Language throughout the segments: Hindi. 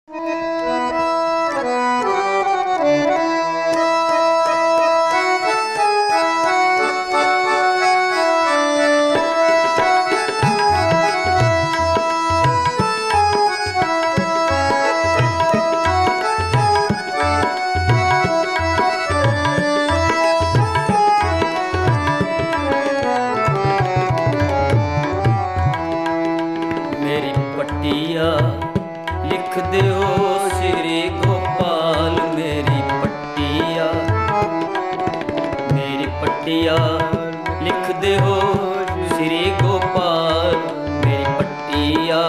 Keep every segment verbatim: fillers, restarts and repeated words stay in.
लिख दो श्री गोपाल मेरी पट्टिया, मेरी पट्टिया लिख दो श्री गोपाल मेरी पट्टिया।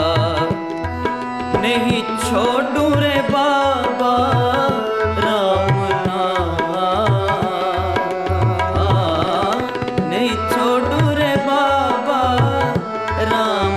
नहीं छोड़ू रे बाबा राम नाम, नहीं छोड़ू रे बाबा राम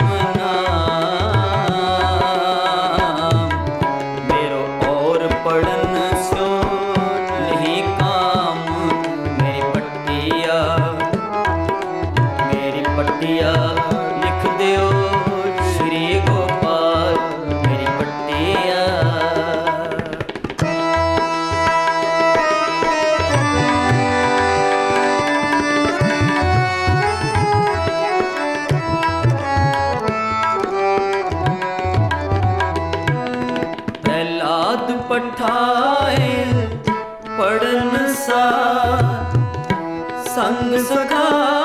लिख दो श्री गोपाल मेरी पट्टिया। प्रहलाद पठाए पढ़न सा संग सखा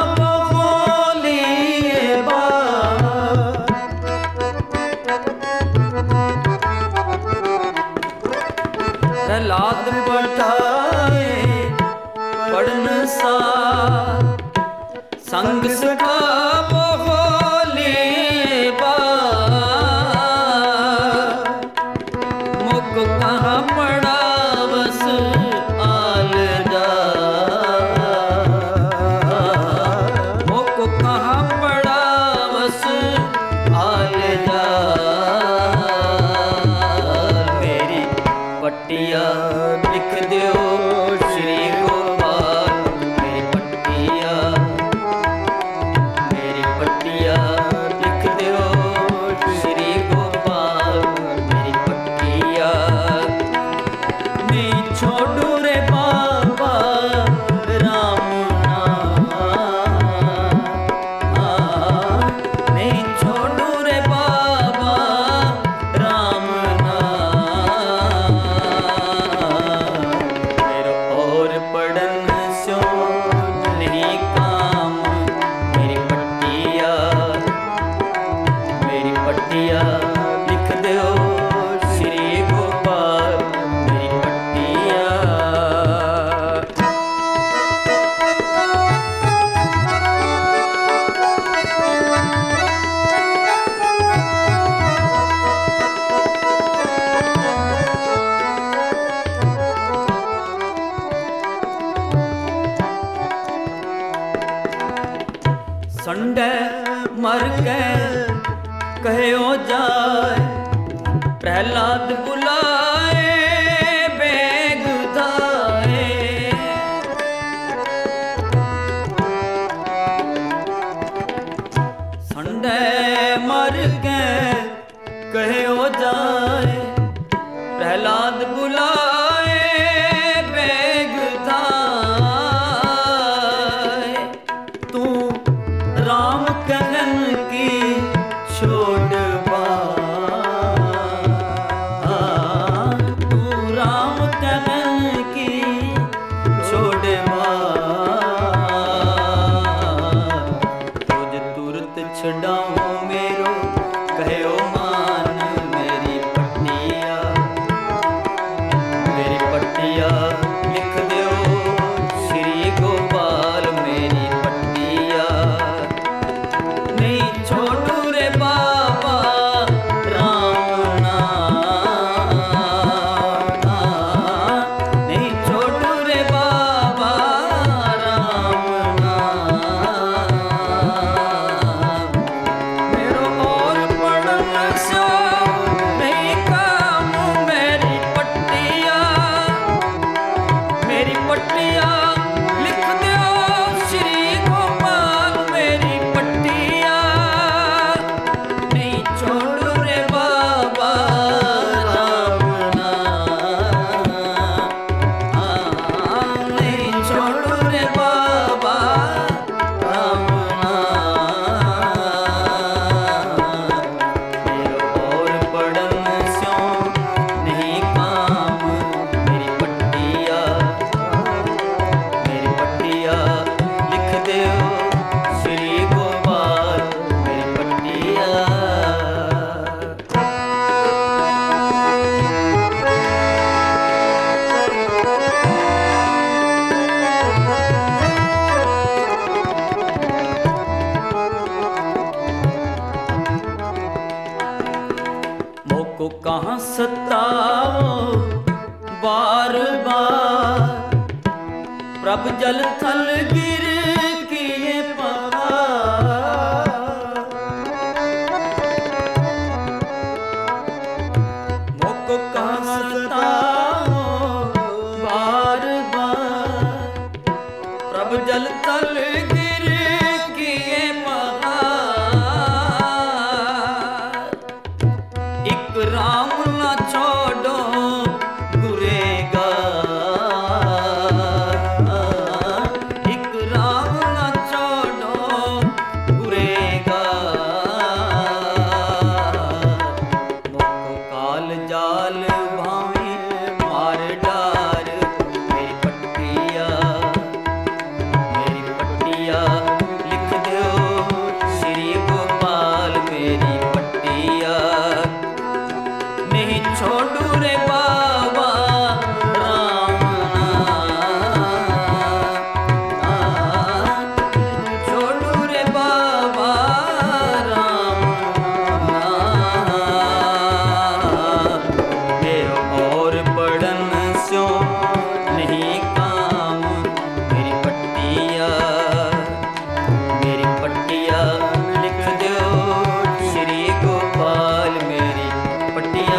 प्रहलाद पठाए पढ़न सा संग सखा बोले बा। मुख कहाँ पड़ा बस आल जा, मुख कहाँ पड़ा बस आल जा। पट्टिया लिख दो श्री गोपाल मेरी पट्टिया, मेरी पट्टिया लिख दो श्री गोपाल मेरी पट्टिया। नहीं छोड़ू रे बाबा राम नाम, नहीं छोड़ू रे बाबा राम पढ़न सो नहीं काम मेरी पट्टिया, मेरी पट्टिया लिख दो श्री गोपाल मेरी पट्टिया। संडे मर के कहो जाए प्रहलाद बुलाए बेग धाए। संडे मर के कहो जाए प्रहलाद बुलाए बेग धाए। तू राम कहन की छोड़ बा, कहाँ सताओ बार बार, प्रभ जल थल गिर किए पहाड़। मोको कहाँ सताओ बार बार, प्रभ जल थल गिर किए पहाड़। एक राम ना छोड़ो गुरेगार, एक राम ना छोड़ो गुरेगार। मोको काल जाल भावे मार डार, मेरी पट्टिया मेरी पट्टिया लिख दो श्री गोपाल, मेरी पट्टिया नहीं छोड़ू रे बाबा राम नाम, छोड़ू रे बाबा राम नाम। मेरो और पढ़न स्यों नहीं काम, मेरी पट्टिया मेरी पट्टिया लिख दो श्री गोपाल, मेरी पट्टिया।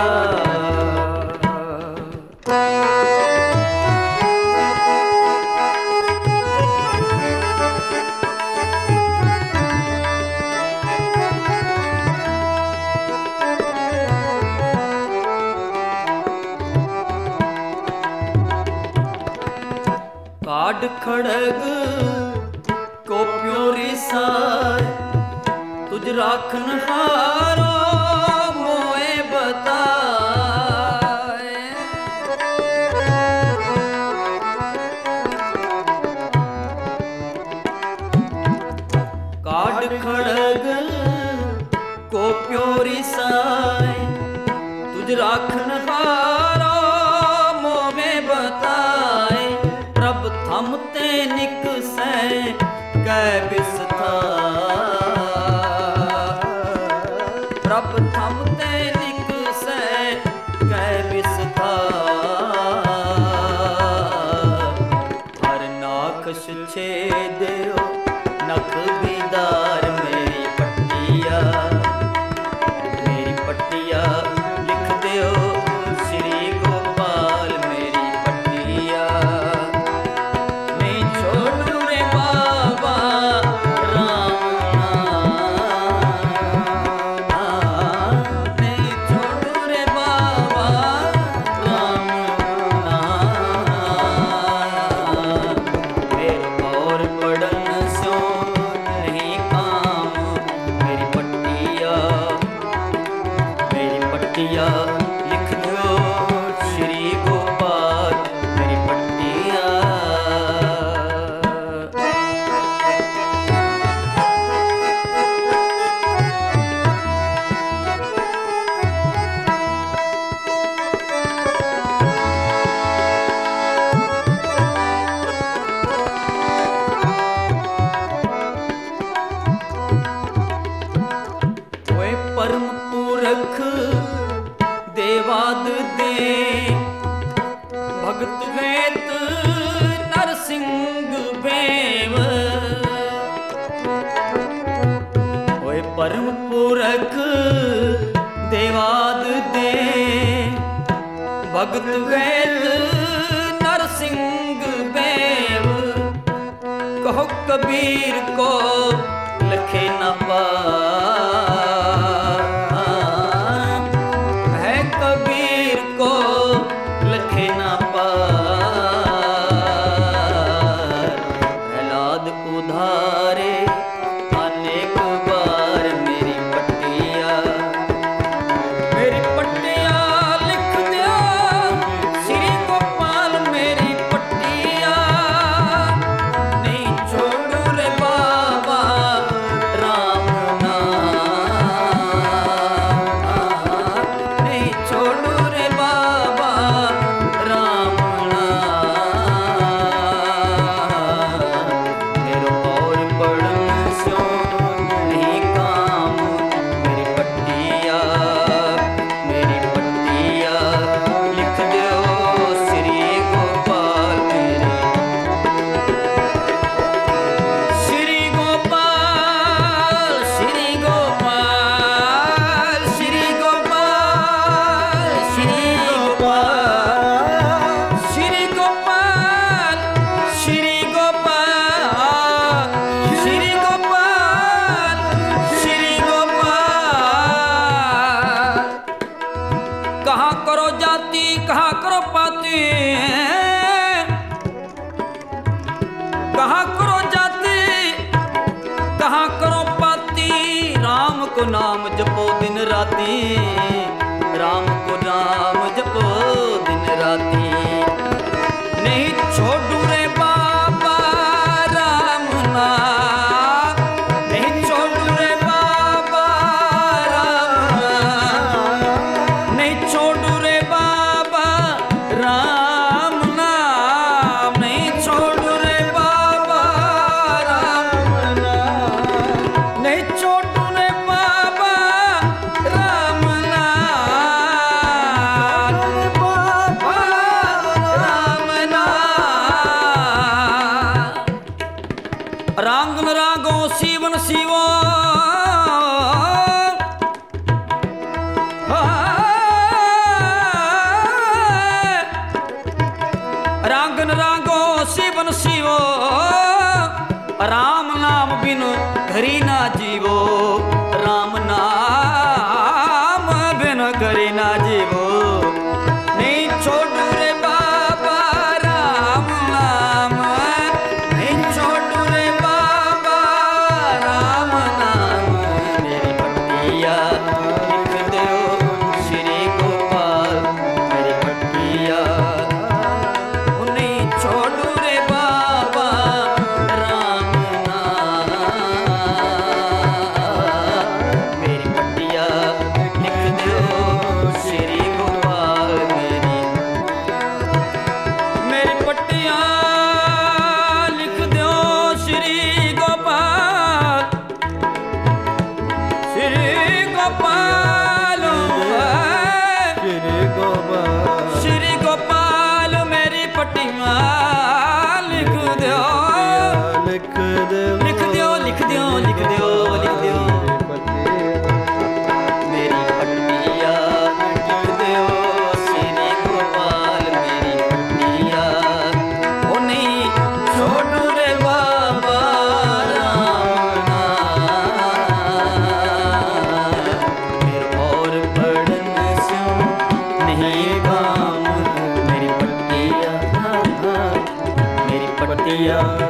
काड खड़ग कोप्यो रिसाय, तुझ राखन हारो मोए बताए। काड खड़ग कोप्यो रिसाय, तुझ राखन हारो मोए बताए। प्रभ थमते निकसै कै बिस्था, प्रभ थमते निकसै कै बिस्था। हर नाखश छेदयो नख बिदार, मेरी पट्टिया मेरी पट्टिया लिख दो श्री गोपाल, मेरी पट्टिया नहीं छोड़ू रे बाबा राम नाम, नहीं छोड़ू रे बाबा राम नाम। मेरे और पढ़न स्यों नहीं काम, मेरी पट्टिया मेरी पट्टिया लिख दो श्री गोपाल, मेरी पट्टिया। ओए परम पुरख देवाद दे, भगत वेत नरसिंह बेव। ओए परम पुरख देवाद दे, भगत वेत नरसिंह बेव। कहो कबीर को लखे न पार, है कबीर को लखे न पार। प्रहलाद उधारे अनेक बार, मेरी पट्टिया मेरी पट्टिया लिख दिया श्री गोपाल, मेरी पट्टिया नहीं छोड़ू रे बाबा राम नाम। कहाँ करो जाति कहाँ करो पाती, कहाँ करो जाति कहाँ करो पाती, राम को नाम जपो दिन राती, राम को नाम जपो दिन राती। नहीं छोड़ू रे बाबा राम नाम, नहीं छोड़ू रे बाबा राम नाम, नहीं छोड़ू रे बाबा राम नाम, नहीं छोड़ू रे बाबा राम नाम, नहीं छोड़ू रे बाबा राम नाम, बाबा राम नाम। रांगन रागो शिवन शिवो, रांगन रागो शिवन शिवो, राम नाम बिन घरी ना जीवो, राम नाम बिन घरी ना जीवो। नहीं छोड़ू रे बाबा राम नाम, नहीं छोड़ू रे बाबा राम नाम। मेरी पट्टिया लिख दो श्री गोपाल, मेरी पट्टिया नहीं छोड़ू रे बाबा राम नाम, मेरी पट्टिया लिख दो श्री गोपाल, मेरी मेरी पट्टिया लिख दो श्री गोपाल, श्री गोपाल श्री गोपाल श्री गोपाल, मेरी पट्टिया लिख दो, लिख दे लिख दो लिख दो लिख दो लिख दो। मेरी पट्टिया लिख दो श्री गोपाल, मेरी पट्टिया ओ नहीं छोड़ू रे बाबा राम नाम। मेरे और पढ़ने से नहीं काम, मेरी पट्टिया मेरी पट्टिया